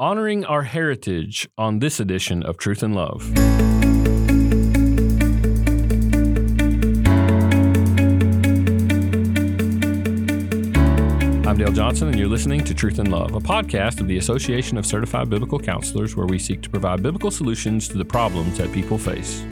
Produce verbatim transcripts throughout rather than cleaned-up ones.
honoring our heritage on this edition of Truth and Love. I'm Dale Johnson, and you're listening to Truth and Love, a podcast of the Association of Certified Biblical Counselors, where we seek to provide biblical solutions to the problems that people face.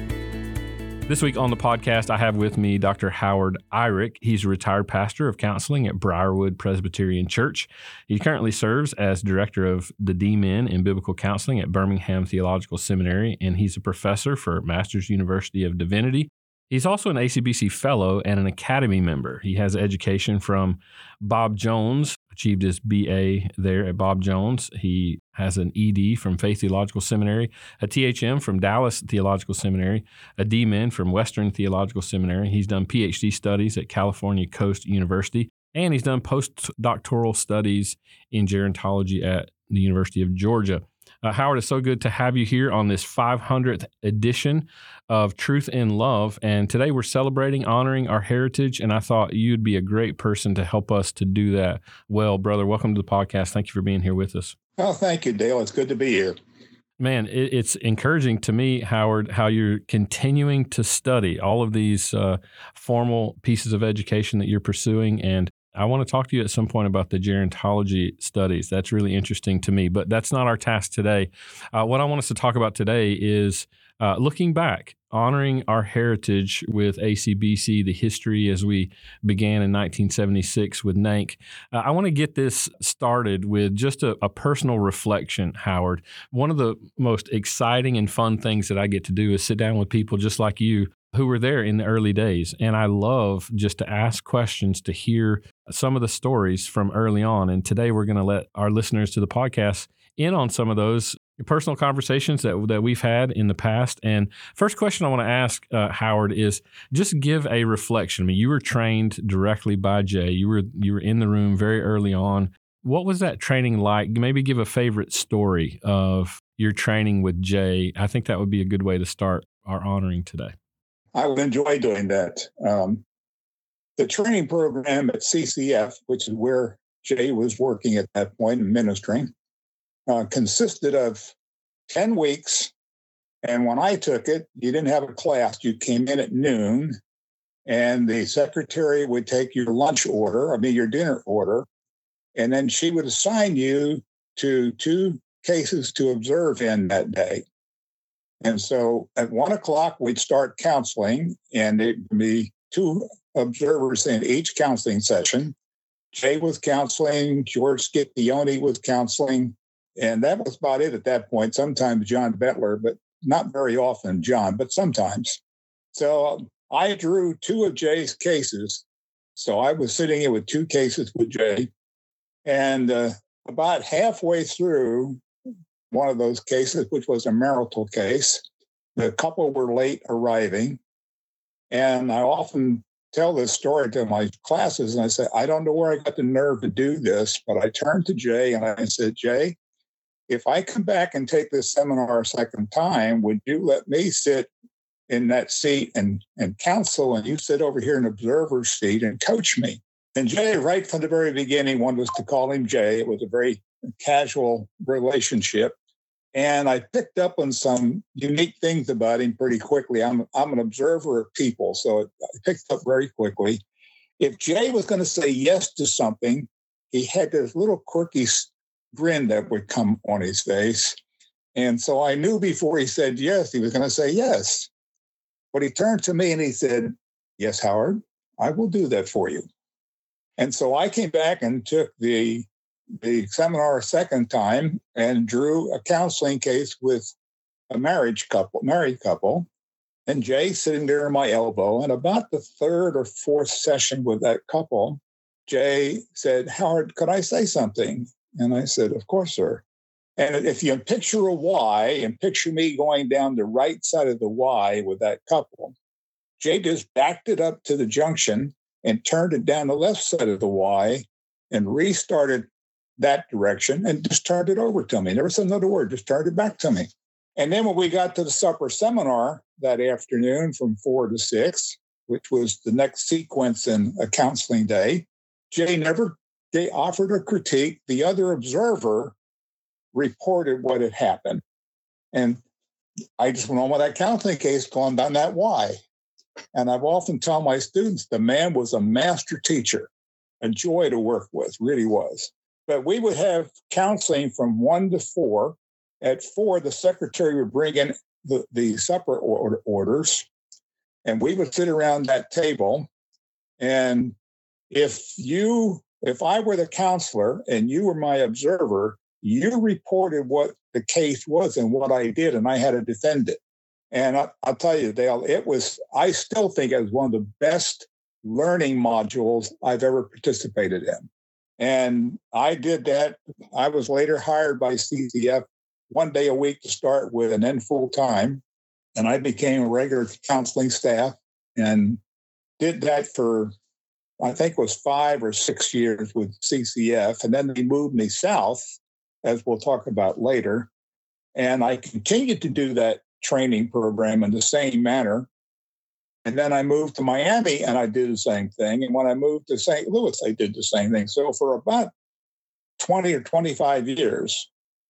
This week on the podcast, I have with me Doctor Howard Eyrich. He's a retired pastor of counseling at Briarwood Presbyterian Church. He currently serves as director of the D-Min in Biblical Counseling at Birmingham Theological Seminary, and he's a professor for Masters University of Divinity. He's also an A C B C fellow and an Academy member. He has education from Bob Jones, achieved his B A there at Bob Jones. He has an E D from Faith Theological Seminary, a T H M from Dallas Theological Seminary, a D-Min from Western Theological Seminary. He's done P H D studies at California Coast University, and he's done postdoctoral studies in gerontology at the University of Georgia. Uh, Howard, it's so good to have you here on this five hundredth edition of Truth and Love. And today we're celebrating, honoring our heritage. And I thought you'd be a great person to help us to do that well. Brother, welcome to the podcast. Thank you for being here with us. Oh, thank you, Dale. It's good to be here. Man, it, it's encouraging to me, Howard, how you're continuing to study all of these uh, formal pieces of education that you're pursuing. And I want to talk to you at some point about the gerontology studies. That's really interesting to me, but that's not our task today. Uh, what I want us to talk about today is uh, looking back, honoring our heritage with A C B C, the history as we began in nineteen seventy-six with NANC. Uh, I want to get this started with just a, a personal reflection, Howard. One of the most exciting and fun things that I get to do is sit down with people just like you who were there in the early days. And I love just to ask questions, to hear some of the stories from early on. And today we're going to let our listeners to the podcast in on some of those personal conversations that that we've had in the past. And first question I want to ask, uh, Howard, is just give a reflection. I mean, you were trained directly by Jay. You were you were in the room very early on. What was that training like? Maybe give a favorite story of your training with Jay. I think that would be a good way to start our honoring today. I would enjoy doing that. Um, the training program at C C F, which is where Jay was working at that point and ministering, uh, consisted of ten weeks. And when I took it, you didn't have a class. You came in at noon, and the secretary would take your lunch order, I mean, your dinner order, and then she would assign you to two cases to observe in that day. And so at one o'clock, we'd start counseling, and it'd be two observers in each counseling session. Jay was counseling, George Scipione was counseling, and that was about it at that point. Sometimes John Bettler, but not very often John, but sometimes. So I drew two of Jay's cases. So I was sitting here with two cases with Jay, and uh, about halfway through one of those cases, which was a marital case, the couple were late arriving. And I often tell this story to my classes, and I say, I don't know where I got the nerve to do this, but I turned to Jay and I said, Jay, if I come back and take this seminar a second time, would you let me sit in that seat and, and counsel, and you sit over here in observer's seat and coach me? And Jay, right from the very beginning, wanted us to call him Jay. It was a very casual relationship. And I picked up on some unique things about him pretty quickly. I'm I'm an observer of people, so I picked up very quickly. If Jay was going to say yes to something, he had this little quirky grin that would come on his face. And so I knew before he said yes, he was going to say yes. But he turned to me and he said, yes, Howard, I will do that for you. And so I came back and took the the seminar a second time and drew a counseling case with a marriage couple, married couple, and Jay sitting there at my elbow. And about the third or fourth session with that couple, Jay said, Howard, could I say something? And I said, of course, sir. And if you picture a Y and picture me going down the right side of the Y with that couple, Jay just backed it up to the junction and turned it down the left side of the Y and restarted that direction and just turned it over to me. Never said another word, just turned it back to me. And then when we got to the supper seminar that afternoon from four to six, which was the next sequence in a counseling day, Jay never they offered a critique. The other observer reported what had happened. And I just went on with that counseling case, going down that why. And I've often told my students, the man was a master teacher, a joy to work with, really was. But we would have counseling from one to four. At four, the secretary would bring in the, the supper order, orders, and we would sit around that table. And if you, if I were the counselor and you were my observer, you reported what the case was and what I did, and I had to defend it. And I, I'll tell you, Dale, it was, I still think it was one of the best learning modules I've ever participated in. And I did that. I was later hired by C C F one day a week to start with and then full time. And I became a regular counseling staff and did that for, I think it was five or six years with C C F. And then they moved me south, as we'll talk about later. And I continued to do that training program in the same manner. And then I moved to Miami and I did the same thing. And when I moved to Saint Louis, I did the same thing. So for about twenty or twenty-five years,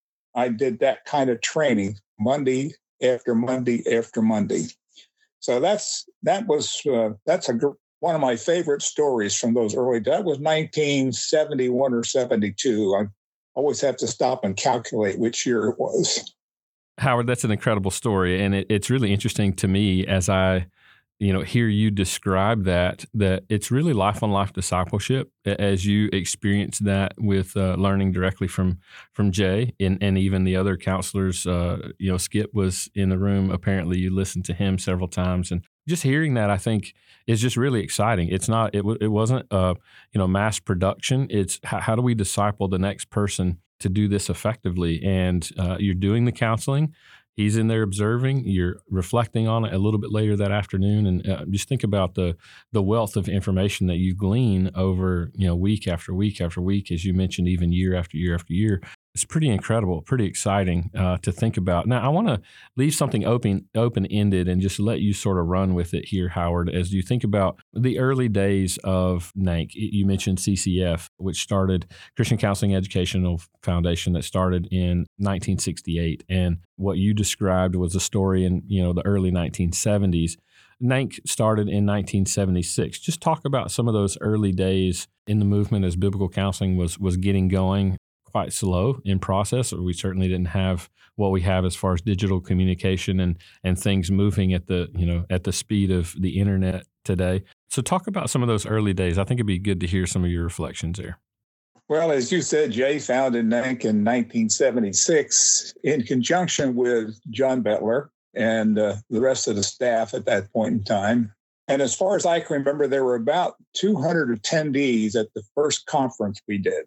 I did that kind of training Monday after Monday after Monday. So that's that was uh, that's a one of my favorite stories from those early days. That was nineteen seventy-one or seventy-two. I always have to stop and calculate which year it was. Howard, that's an incredible story. And it, it's really interesting to me as I, you know, hear you describe that, that it's really life on life discipleship as you experience that with uh, learning directly from, from Jay and, and even the other counselors. Uh, you know, Skip was in the room. Apparently you listened to him several times, and just hearing that, I think, is just really exciting. It's not, it, w- it wasn't, uh, you know, mass production. It's how, how do we disciple the next person to do this effectively? And uh, you're doing the counseling. He's in there observing. You're reflecting on it a little bit later that afternoon, and uh, just think about the the wealth of information that you glean over, you know, week after week after week, as you mentioned, even year after year after year. It's pretty incredible, pretty exciting uh, to think about. Now, I want to leave something open open ended and just let you sort of run with it here, Howard, as you think about the early days of N A C. You mentioned C C F, which started Christian Counseling Educational Foundation, that started in nineteen sixty-eight, and what you described was a story in, you know, the early nineteen seventies. N A C started in nineteen seventy-six. Just talk about some of those early days in the movement as biblical counseling was was getting going. Quite slow in process. We certainly didn't have what we have as far as digital communication and and things moving at the, you know, at the speed of the internet today. So talk about some of those early days. I think it'd be good to hear some of your reflections there. Well, as you said, Jay founded N A C in nineteen seventy-six in conjunction with John Bettler and uh, the rest of the staff at that point in time. And as far as I can remember, there were about two hundred attendees at the first conference we did.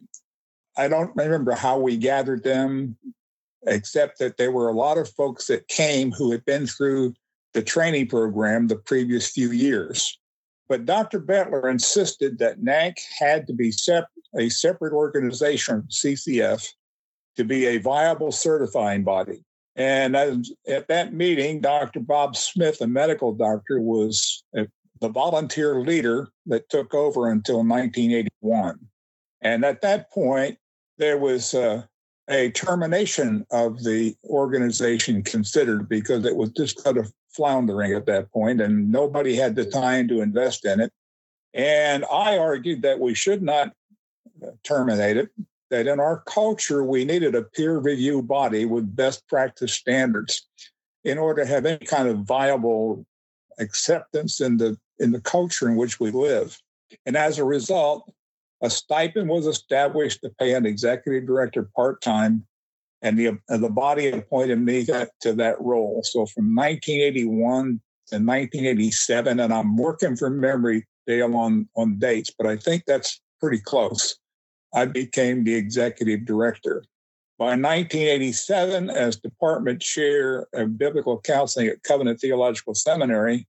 I don't remember how we gathered them, except that there were a lot of folks that came who had been through the training program the previous few years. But Doctor Bettler insisted that N A C had to be sep- a separate organization from C C F to be a viable certifying body. And as, at that meeting, Doctor Bob Smith, a medical doctor, was a, the volunteer leader that took over until nineteen eighty-one. And at that point, there was uh, a termination of the organization considered because it was just kind of floundering at that point and nobody had the time to invest in it. And I argued that we should not terminate it, that in our culture, we needed a peer review body with best practice standards in order to have any kind of viable acceptance in the, in the culture in which we live. And as a result, a stipend was established to pay an executive director part-time, and the, uh, the body appointed me that, to that role. So from nineteen eighty-one to nineteen eighty-seven, and I'm working from memory, Dale, on, on dates, but I think that's pretty close, I became the executive director. By nineteen eighty-seven, as department chair of biblical counseling at Covenant Theological Seminary,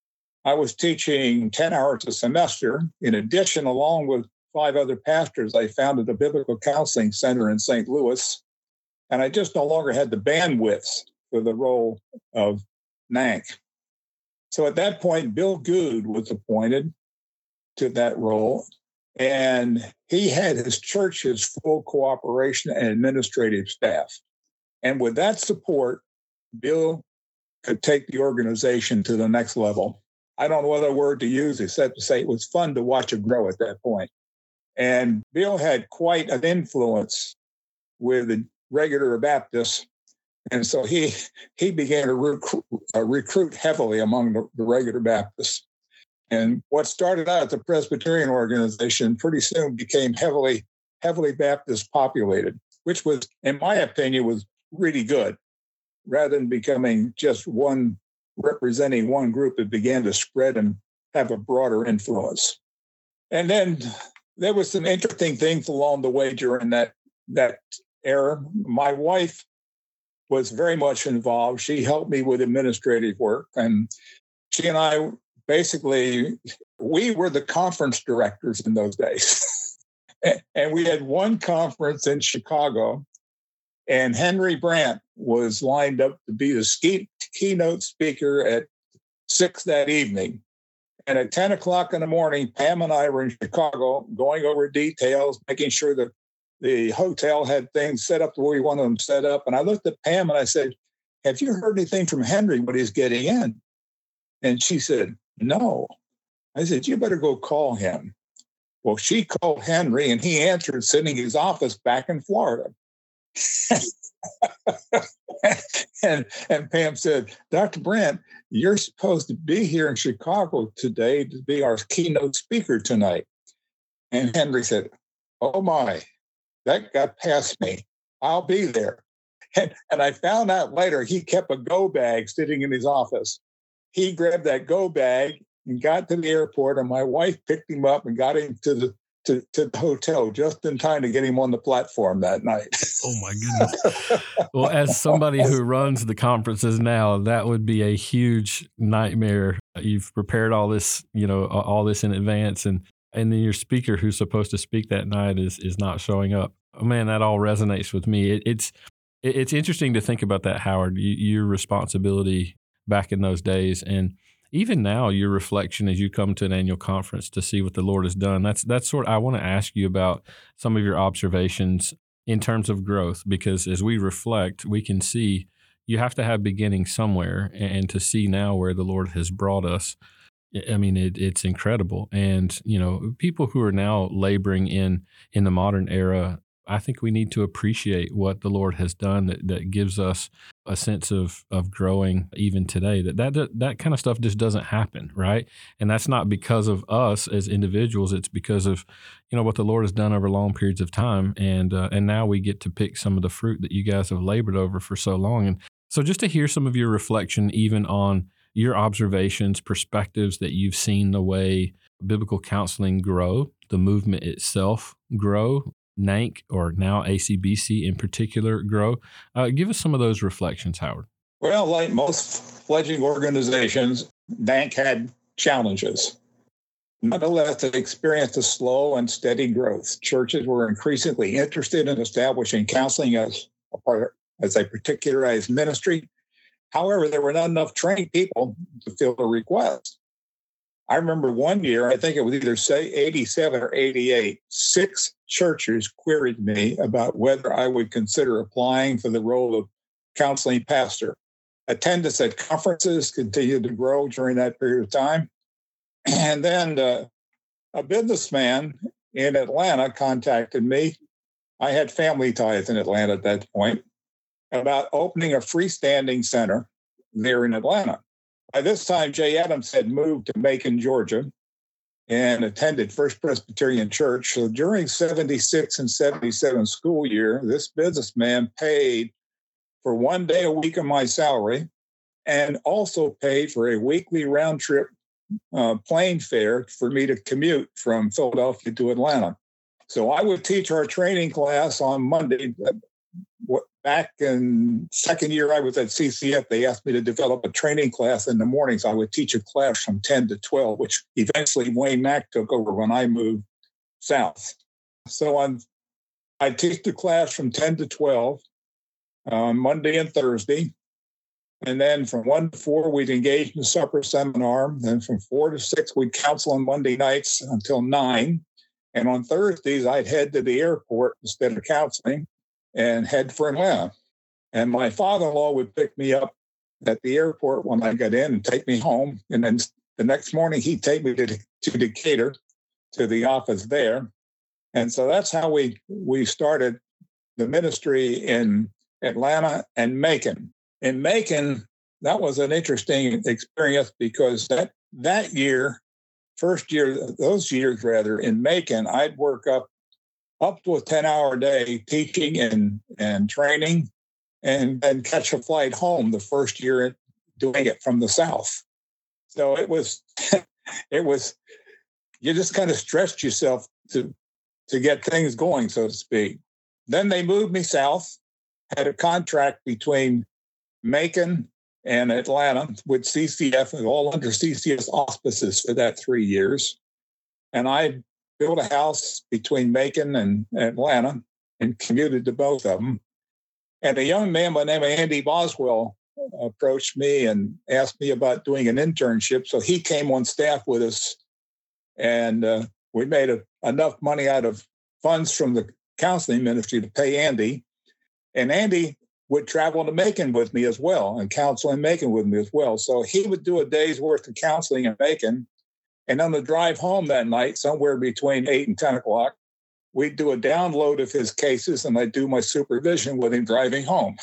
I was teaching ten hours a semester. In addition, along with five other pastors, I founded a biblical counseling center in Saint Louis, and I just no longer had the bandwidth for the role of N A C. So at that point, Bill Good was appointed to that role, And he had his church's full cooperation and administrative staff. And with that support, Bill could take the organization to the next level. I don't know what other word to use except to say it was fun to watch it grow at that point. And Bill had quite an influence with the regular Baptists. And so he he began to recruit, uh, recruit heavily among the, the regular Baptists. And what started out as a Presbyterian organization pretty soon became heavily, heavily Baptist populated, which was, in my opinion, was really good. Rather than becoming just one, representing one group, it began to spread and have a broader influence. And then there was some interesting things along the way during that, that era. My wife was very much involved. She helped me with administrative work. And she and I basically, we were the conference directors in those days. And we had one conference in Chicago, and Henry Brandt was lined up to be the ski, keynote speaker at six that evening. And at ten o'clock in the morning, Pam and I were in Chicago going over details, making sure that the hotel had things set up the way we wanted them set up. And I looked at Pam and I said, have you heard anything from Henry, what he's getting in? And she said, no. I said, you better go call him. Well, she called Henry and he answered sitting in his office back in Florida. and, and Pam said, Doctor Brandt, you're supposed to be here in Chicago today to be our keynote speaker tonight. And Henry said, oh my, that got past me. I'll be there. And, and I found out later he kept a go bag sitting in his office. He grabbed that go bag and got to the airport, and my wife picked him up and got him to the to, to the hotel just in time to get him on the platform that night. Oh, my goodness. Well, as somebody who runs the conferences now, that would be a huge nightmare. You've prepared all this, you know, all this in advance, and and then your speaker who's supposed to speak that night is is not showing up. Oh, man, that all resonates with me. It, it's it, it's interesting to think about that, Howard, you, your responsibility back in those days, and even now, your reflection as you come to an annual conference to see what the Lord has done. That's that's sort of, I want to ask you about some of your observations in terms of growth, because as we reflect, we can see you have to have beginning somewhere, and to see now where the Lord has brought us. I mean, it, it's incredible. And, you know, people who are now laboring in in the modern era, I think we need to appreciate what the Lord has done that, that gives us a sense of of growing even today. That, that that kind of stuff just doesn't happen, right? And that's not because of us as individuals. It's because of, you know, what the Lord has done over long periods of time. And uh, and now we get to pick some of the fruit that you guys have labored over for so long. And so just to hear some of your reflection even on your observations, perspectives that you've seen the way biblical counseling grow, the movement itself grow, N A N C, or now A C B C in particular, grow. Uh, give us some of those reflections, Howard. Well, like most fledgling organizations, N A N C had challenges. Nonetheless, it experienced a slow and steady growth. Churches were increasingly interested in establishing counseling as a part, as a particularized ministry. However, there were not enough trained people to fill the request. I remember one year, I think it was either say eighty-seven or eighty-eight, six churches queried me about whether I would consider applying for the role of counseling pastor. Attendance at conferences continued to grow during that period of time. And then uh, a businessman in Atlanta contacted me. I had family ties in Atlanta at that point, about opening a freestanding center there in Atlanta. By this time, Jay Adams had moved to Macon, Georgia, and attended First Presbyterian Church. So during seventy-six and seventy-seven school year, this businessman paid for one day a week of my salary, and also paid for a weekly round trip uh, plane fare for me to commute from Philadelphia to Atlanta. So I would teach our training class on Monday. Back in second year I was at C C F, they asked me to develop a training class in the mornings. I would teach a class from ten to twelve, which eventually Wayne Mack took over when I moved south. So on, I'd teach the class from ten to twelve, uh, Monday and Thursday. And then from one to four, we'd engage in the supper seminar. Then from four to six, we'd counsel on Monday nights until nine. And on Thursdays, I'd head to the airport instead of counseling and head for Atlanta. And my father-in-law would pick me up at the airport when I got in and take me home. And then the next morning, he'd take me to, to Decatur, to the office there. And so that's how we, we started the ministry in Atlanta and Macon. In Macon, that was an interesting experience because that, that year, first year, those years rather, in Macon, I'd work up up to a ten-hour day teaching and, and training and then catch a flight home the first year doing it from the South. So it was, it was, you just kind of stretched yourself to, to get things going, so to speak. Then they moved me south, had a contract between Macon and Atlanta with C C F, all under C C F auspices for that three years. And I built a house between Macon and Atlanta and commuted to both of them. And a young man by the name of Andy Boswell approached me and asked me about doing an internship. So he came on staff with us, and uh, we made a, enough money out of funds from the counseling ministry to pay Andy. And Andy would travel to Macon with me as well and counsel in Macon with me as well. So he would do a day's worth of counseling in Macon. And on the drive home that night, somewhere between eight and ten o'clock, we'd do a download of his cases, and I'd do my supervision with him driving home.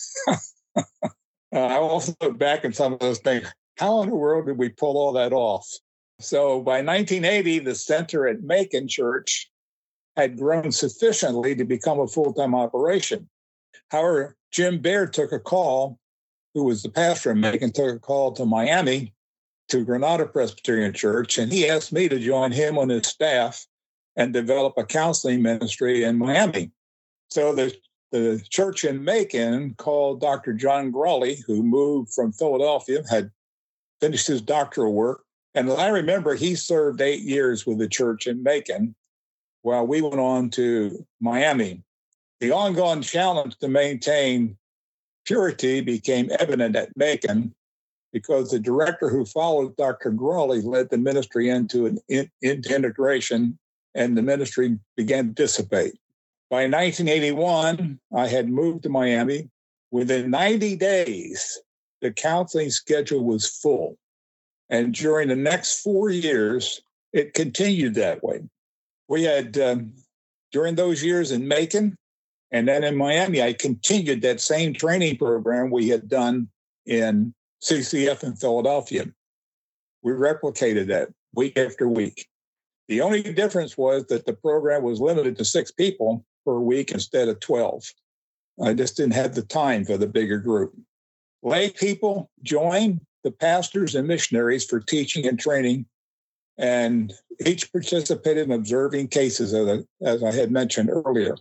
uh, I also look back at some of those things. How in the world did we pull all that off? So by nineteen eighty, the center at Macon Church had grown sufficiently to become a full-time operation. However, Jim Baird took a call, who was the pastor of Macon, took a call to Miami, to Granada Presbyterian Church, and he asked me to join him on his staff and develop a counseling ministry in Miami. So the, the church in Macon called Doctor John Grawley, who moved from Philadelphia, had finished his doctoral work. And I remember he served eight years with the church in Macon while we went on to Miami. The ongoing challenge to maintain purity became evident at Macon because the director who followed Doctor Grawley led the ministry into an in, into integration, and the ministry began to dissipate. By nineteen eighty-one, I had moved to Miami. Within ninety days, the counseling schedule was full. And during the next four years, it continued that way. We had, um, during those years in Macon, and then in Miami, I continued that same training program we had done in C C F in Philadelphia. We replicated that week after week. The only difference was that the program was limited to six people per week instead of twelve. I just didn't have the time for the bigger group. Lay people joined the pastors and missionaries for teaching and training, and each participated in observing cases, as I had mentioned earlier.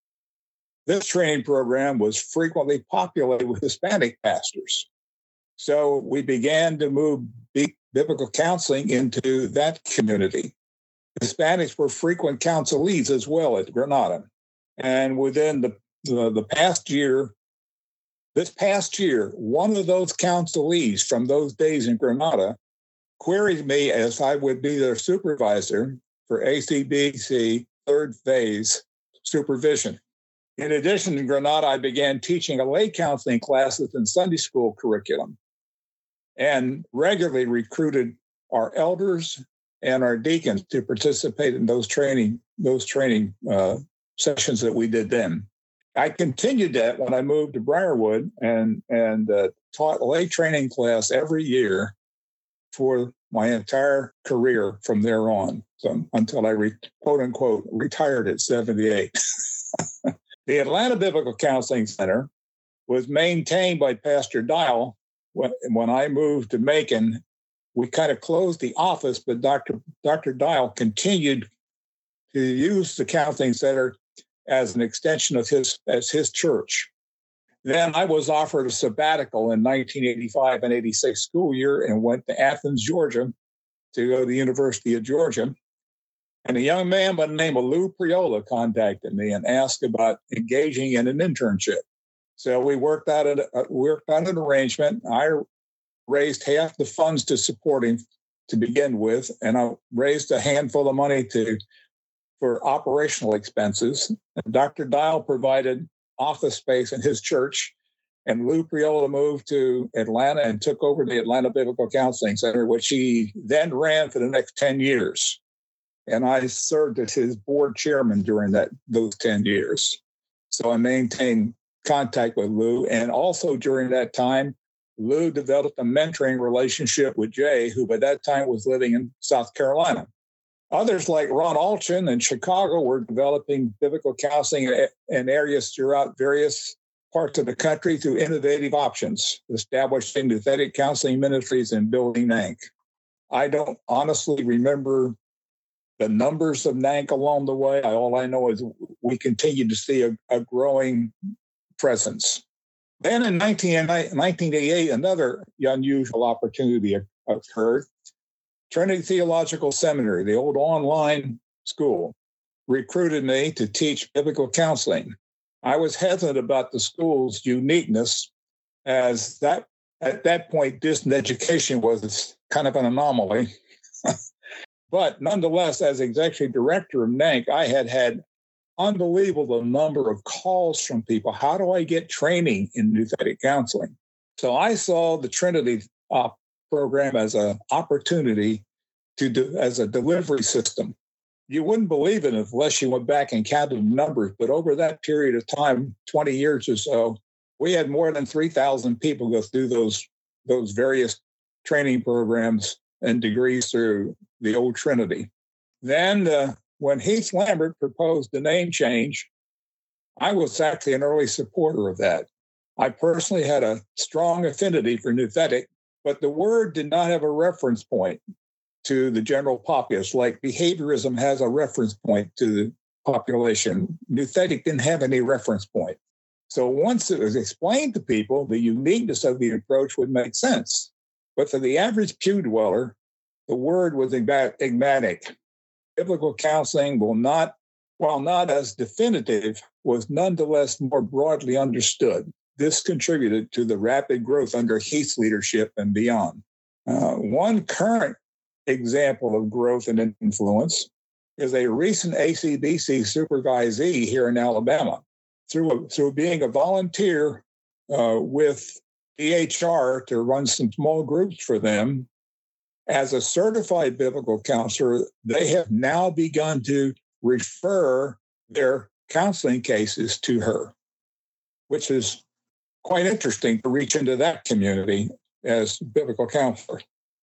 This training program was frequently populated with Hispanic pastors. So we began to move biblical counseling into that community. Hispanics were frequent counselees as well at Granada. And within the, the, the past year, this past year, one of those counselees from those days in Granada queried me as I would be their supervisor for A C B C third phase supervision. In addition to Granada, I began teaching a lay counseling classes and Sunday school curriculum and regularly recruited our elders and our deacons to participate in those training, those training uh, sessions that we did then. I continued that when I moved to Briarwood and, and uh, taught a lay training class every year for my entire career from there on, so until I, re, quote unquote, retired at seventy-eight. The Atlanta Biblical Counseling Center was maintained by Pastor Dial. When, when I moved to Macon, we kind of closed the office, but Doctor Doctor Dial continued to use the counseling center as an extension of his as his church. Then I was offered a sabbatical in nineteen eighty-five and eighty-six school year and went to Athens, Georgia, to go to the University of Georgia. And a young man by the name of Lou Priola contacted me and asked about engaging in an internship. So we worked out a, uh, worked out an arrangement. I raised half the funds to support him to begin with, and I raised a handful of money to for operational expenses. Doctor Dial provided office space in his church, and Lou Priola moved to Atlanta and took over the Atlanta Biblical Counseling Center, which he then ran for the next ten years. And I served as his board chairman during that those ten years. So I maintained contact with Lou. And also during that time, Lou developed a mentoring relationship with Jay, who by that time was living in South Carolina. Others like Ron Alchin in Chicago were developing biblical counseling in areas throughout various parts of the country through innovative options, establishing Nuthetic counseling ministries and building N A N C. I don't honestly remember the numbers of N A N C along the way. All I know is we continue to see a, a growing presence. Then in nineteen eighty-eight, another unusual opportunity occurred. Trinity Theological Seminary, the old online school, recruited me to teach biblical counseling. I was hesitant about the school's uniqueness, as that at that point, distant education was kind of an anomaly. But nonetheless, as executive director of N A N C, I had had unbelievable number of calls from people. How do I get training in Nuthetic counseling? So I saw the Trinity uh, program as an opportunity to do as a delivery system. You wouldn't believe it unless you went back and counted the numbers, but over that period of time, twenty years or so, we had more than three thousand people go through those, those various training programs and degrees through the old Trinity. Then uh, when Heath Lambert proposed the name change, I was actually an early supporter of that. I personally had a strong affinity for Nuthetic, but the word did not have a reference point to the general populace, like behaviorism has a reference point to the population. Nuthetic didn't have any reference point. So once it was explained to people, the uniqueness of the approach would make sense. But for the average pew dweller, the word was enigmatic. Biblical counseling will not, while not as definitive, was nonetheless more broadly understood. This contributed to the rapid growth under Heath's leadership and beyond. Uh, one current example of growth and influence is a recent A C B C supervisee here in Alabama. Through, a, through being a volunteer uh, with D H R to run some small groups for them, as a certified biblical counselor, they have now begun to refer their counseling cases to her, which is quite interesting to reach into that community as biblical counselor.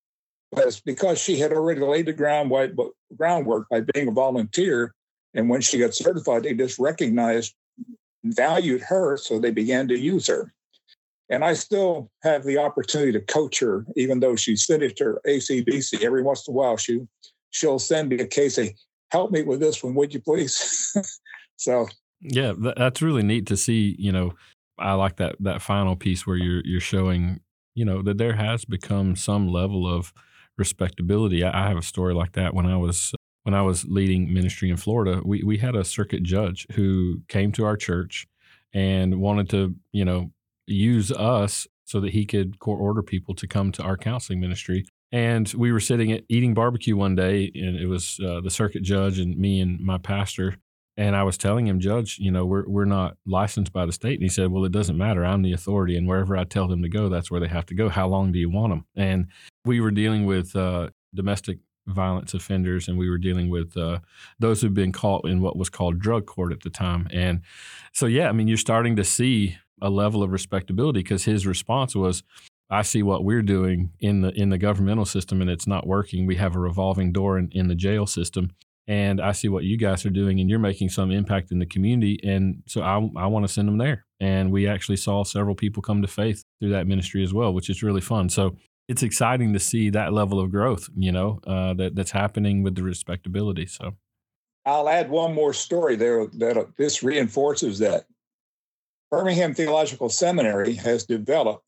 But it's because she had already laid the ground by, groundwork by being a volunteer. And when she got certified, they just recognized and valued her, so they began to use her. And I still have the opportunity to coach her, even though she's finished her A C B C. Every once in a while, she, she'll send me a case, say, help me with this one, would you please? So, yeah, that's really neat to see. You know, I like that that final piece where you're you're showing, you know, that there has become some level of respectability. I, I have a story like that. When I was when I was leading ministry in Florida, we we had a circuit judge who came to our church and wanted to, you know, use us so that he could court order people to come to our counseling ministry. And we were sitting at eating barbecue one day, and it was uh, the circuit judge and me and my pastor. And I was telling him, Judge, you know, we're we're not licensed by the state. And he said, well, it doesn't matter. I'm the authority, and wherever I tell them to go, that's where they have to go. How long do you want them? And we were dealing with uh, domestic violence offenders, and we were dealing with uh, those who've been caught in what was called drug court at the time. And so, yeah, I mean, you're starting to see a level of respectability, because his response was, I see what we're doing in the in the governmental system and it's not working. We have a revolving door in, in the jail system, and I see what you guys are doing and you're making some impact in the community. And so I, I want to send them there. And we actually saw several people come to faith through that ministry as well, which is really fun. So it's exciting to see that level of growth, you know, uh, that that's happening with the respectability. So I'll add one more story there that this reinforces that. Birmingham Theological Seminary has developed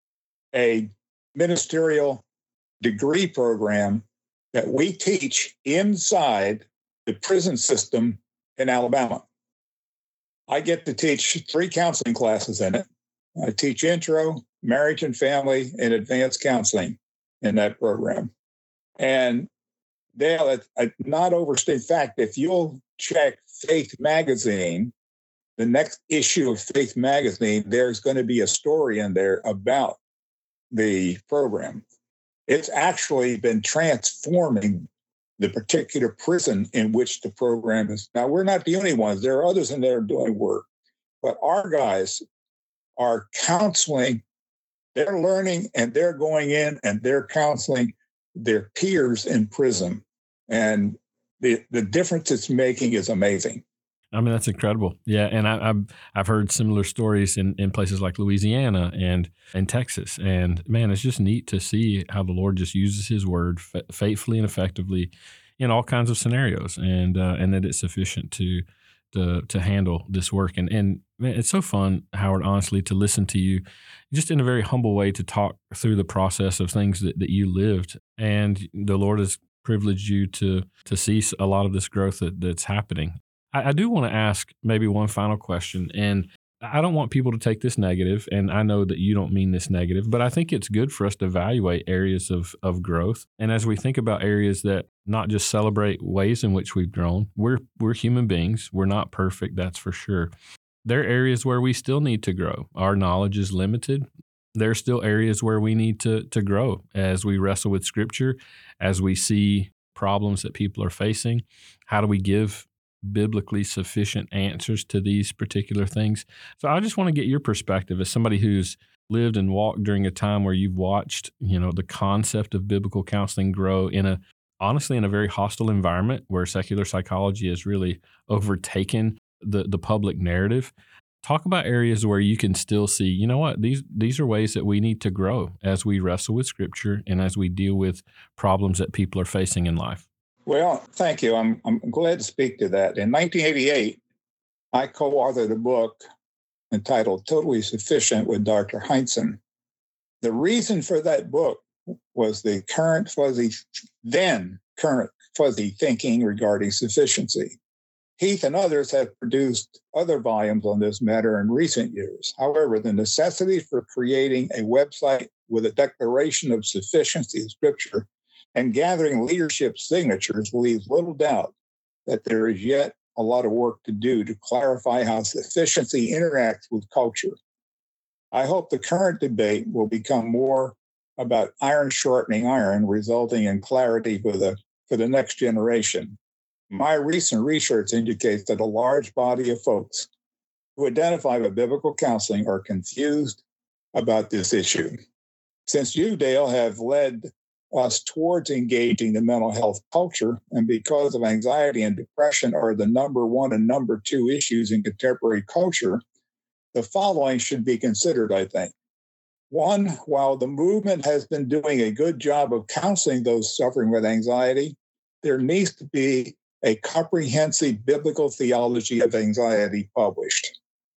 a ministerial degree program that we teach inside the prison system in Alabama. I get to teach three counseling classes in it. I teach intro, marriage and family, and advanced counseling in that program. And Dale, it, it, not overstate fact, if you'll check Faith Magazine, the next issue of Faith Magazine, there's going to be a story in there about the program. It's actually been transforming the particular prison in which the program is. Now, we're not the only ones. There are others in there doing work. But our guys are counseling. They're learning and they're going in and they're counseling their peers in prison. And the, the difference it's making is amazing. I mean, that's incredible. Yeah. And I, I've, I've heard similar stories in, in places like Louisiana and, and Texas. And man, it's just neat to see how the Lord just uses his word f- faithfully and effectively in all kinds of scenarios, and uh, and that it's sufficient to to to handle this work. And and man, it's so fun, Howard, honestly, to listen to you just in a very humble way to talk through the process of things that, that you lived. And the Lord has privileged you to to see a lot of this growth that, that's happening. I, I do want to ask maybe one final question, and I don't want people to take this negative, and I know that you don't mean this negative, but I think it's good for us to evaluate areas of, of growth. And as we think about areas that not just celebrate ways in which we've grown, we're we're human beings. We're not perfect, that's for sure. There are areas where we still need to grow. Our knowledge is limited. There are still areas where we need to to grow as we wrestle with Scripture, as we see problems that people are facing. How do we give biblically sufficient answers to these particular things? So I just want to get your perspective as somebody who's lived and walked during a time where you've watched, you know, the concept of biblical counseling grow in a, honestly, in a very hostile environment where secular psychology has really overtaken the, the public narrative. Talk about areas where you can still see, you know what, these, these are ways that we need to grow as we wrestle with Scripture and as we deal with problems that people are facing in life. Well, thank you. I'm I'm glad to speak to that. In nineteen eighty-eight, I co-authored a book entitled Totally Sufficient with Doctor Heinzen. The reason for that book was the current fuzzy, then current fuzzy thinking regarding sufficiency. Heath and others have produced other volumes on this matter in recent years. However, the necessity for creating a website with a declaration of sufficiency of Scripture and gathering leadership signatures leaves little doubt that there is yet a lot of work to do to clarify how sufficiency interacts with culture. I hope the current debate will become more about iron sharpening iron, resulting in clarity for the, for the next generation. My recent research indicates that a large body of folks who identify with biblical counseling are confused about this issue. Since you, Dale, have led us towards engaging the mental health culture, and because of anxiety and depression are the number one and number two issues in contemporary culture, the following should be considered, I think. One, while the movement has been doing a good job of counseling those suffering with anxiety, there needs to be a comprehensive biblical theology of anxiety published.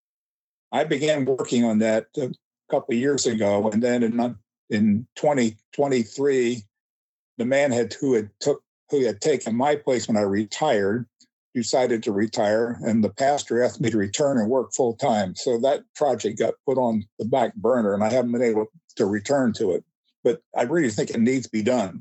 I began working on that a couple of years ago, and then in In twenty twenty-three, the man had who had took who had taken my place when I retired decided to retire, and the pastor asked me to return and work full time. So that project got put on the back burner, and I haven't been able to return to it. But I really think it needs to be done.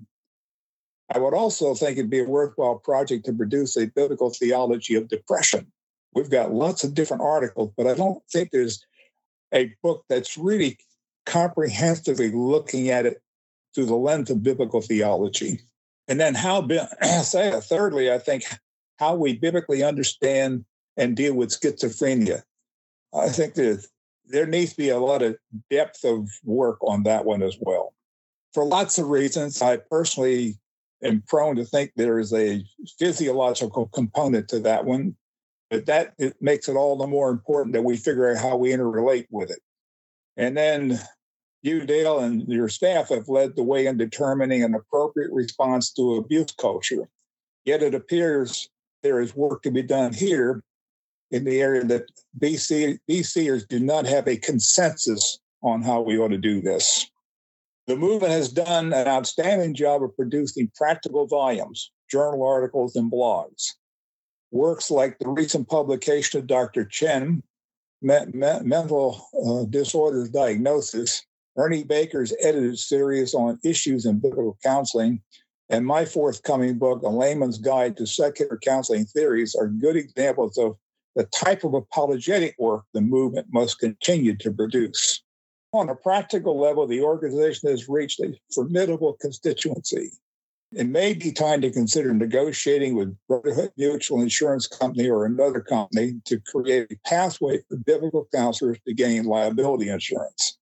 I would also think it'd be a worthwhile project to produce a biblical theology of depression. We've got lots of different articles, but I don't think there's a book that's really comprehensively looking at it through the lens of biblical theology. And then how, say, thirdly, I think how we biblically understand and deal with schizophrenia. I think that there needs to be a lot of depth of work on that one as well. For lots of reasons, I personally am prone to think there is a physiological component to that one, but that it makes it all the more important that we figure out how we interrelate with it. And then you, Dale, and your staff have led the way in determining an appropriate response to abuse culture. Yet it appears there is work to be done here in the area that B C, BCers do not have a consensus on how we ought to do this. The movement has done an outstanding job of producing practical volumes, journal articles, and blogs. Works like the recent publication of Doctor Chen, Me- Me- Mental uh, Disorders Diagnosis, Ernie Baker's edited series on issues in biblical counseling, And my forthcoming book, A Layman's Guide to Secular Counseling Theories, are good examples of the type of apologetic work the movement must continue to produce. On a practical level, the organization has reached a formidable constituency. It may be time to consider negotiating with Brotherhood Mutual Insurance Company or another company to create a pathway for biblical counselors to gain liability insurance,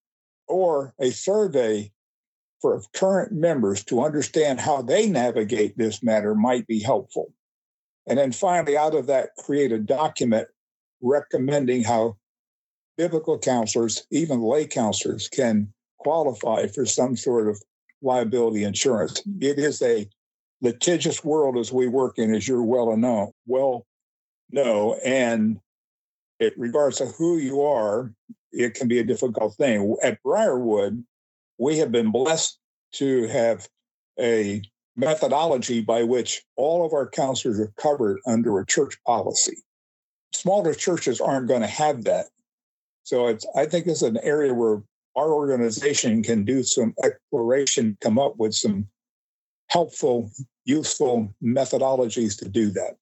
or a survey for current members to understand how they navigate this matter might be helpful. And then finally, out of that, create a document recommending how biblical counselors, even lay counselors, can qualify for some sort of liability insurance. It is a litigious world as we work in, as you're well know, well know, and it regards to who you are, it can be a difficult thing. At Briarwood, we have been blessed to have a methodology by which all of our counselors are covered under a church policy. Smaller churches aren't going to have that. So it's, I think it's an area where our organization can do some exploration, come up with some helpful, useful methodologies to do that.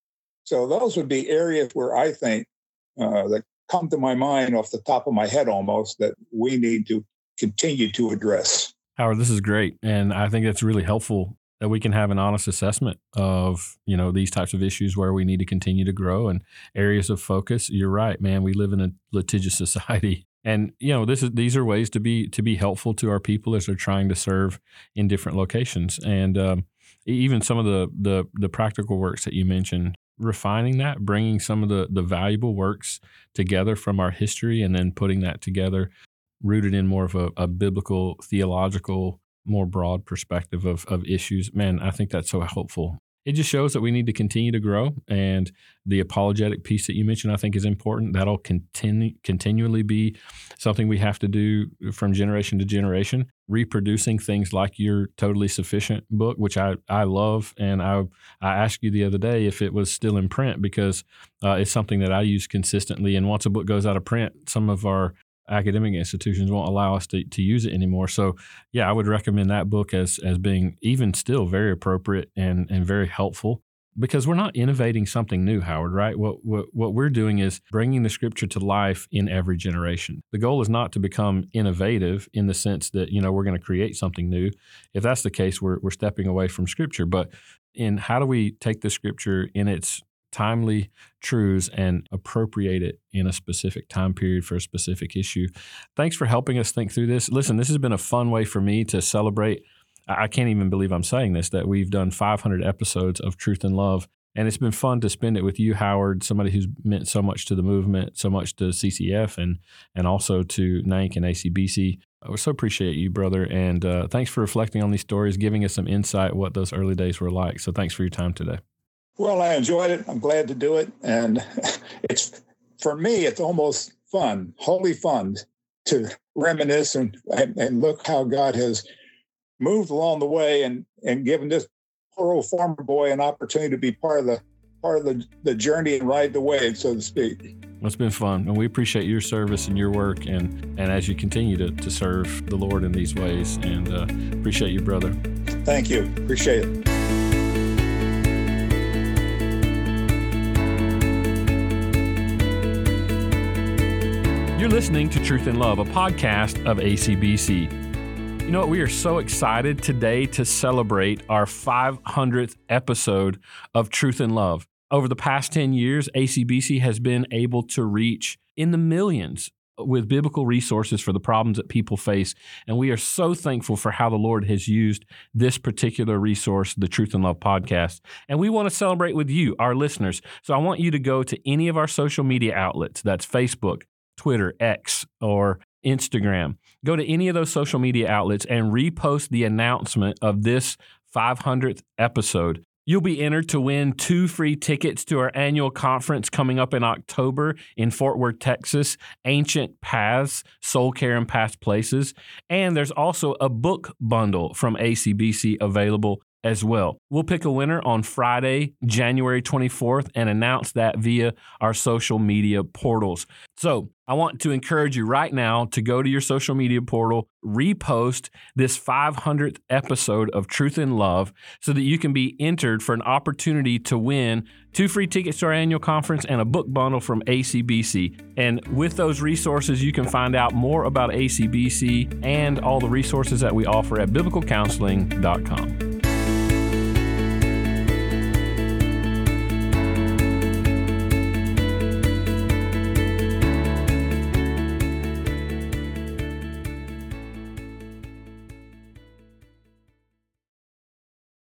So those would be areas where I think uh, that come to my mind off the top of my head almost that we need to continue to address. Howard, this is great. And I think that's really helpful that we can have an honest assessment of, you know, these types of issues where we need to continue to grow and areas of focus. You're right, man. We live in a litigious society. And, you know, this is these are ways to be to be helpful to our people as they're trying to serve in different locations. And um, even some of the, the the practical works that you mentioned, refining that, bringing some of the, the valuable works together from our history and then putting that together, rooted in more of a, a biblical, theological, more broad perspective of, of issues. Man, I think that's so helpful. It just shows that we need to continue to grow. And the apologetic piece that you mentioned, I think, is important. That'll continue continually be something we have to do from generation to generation, reproducing things like your Totally Sufficient book, which I, I love. And I I asked you the other day if it was still in print because uh, it's something that I use consistently. And once a book goes out of print, some of our academic institutions won't allow us to, to use it anymore. So yeah, I would recommend that book as as being even still very appropriate and, and very helpful because we're not innovating something new, Howard, right? What, what what we're doing is bringing the scripture to life in every generation. The goal is not to become innovative in the sense that, you know, we're going to create something new. If that's the case, we're we're stepping away from scripture. But in how do we take the scripture in its timely truths and appropriate it in a specific time period for a specific issue. Thanks for helping us think through this. Listen, this has been a fun way for me to celebrate. I can't even believe I'm saying this, that we've done five hundred episodes of Truth and Love. And it's been fun to spend it with you, Howard, somebody who's meant so much to the movement, so much to C C F and and also to N A N C and A C B C. I so appreciate you, brother. And uh, thanks for reflecting on these stories, giving us some insight what those early days were like. So thanks for your time today. Well, I enjoyed it. I'm glad to do it. And it's, for me, it's almost fun, wholly fun to reminisce and, and, and look how God has moved along the way and, and given this poor old farmer boy an opportunity to be part of the part of the, the journey and ride the wave, so to speak. It's been fun. And we appreciate your service and your work and, and as you continue to, to serve the Lord in these ways. And uh, appreciate you, brother. Thank you. Appreciate it. You're listening to Truth and Love, a podcast of A C B C. You know what? We are so excited today to celebrate our five hundredth episode of Truth and Love. Over the past ten years, A C B C has been able to reach in the millions with biblical resources for the problems that people face. And we are so thankful for how the Lord has used this particular resource, the Truth and Love podcast. And we want to celebrate with you, our listeners. So I want you to go to any of our social media outlets. That's Facebook, Twitter, X, or Instagram. Go to any of those social media outlets and repost the announcement of this five hundredth episode. You'll be entered to win two free tickets to our annual conference coming up in October in Fort Worth, Texas, Ancient Paths, Soul Care in Past Places. And there's also a book bundle from A C B C available as well. We'll pick a winner on Friday, January twenty-fourth, and announce that via our social media portals. So I want to encourage you right now to go to your social media portal, repost this five hundredth episode of Truth in Love so that you can be entered for an opportunity to win two free tickets to our annual conference and a book bundle from A C B C. And with those resources, you can find out more about A C B C and all the resources that we offer at biblical counseling dot com.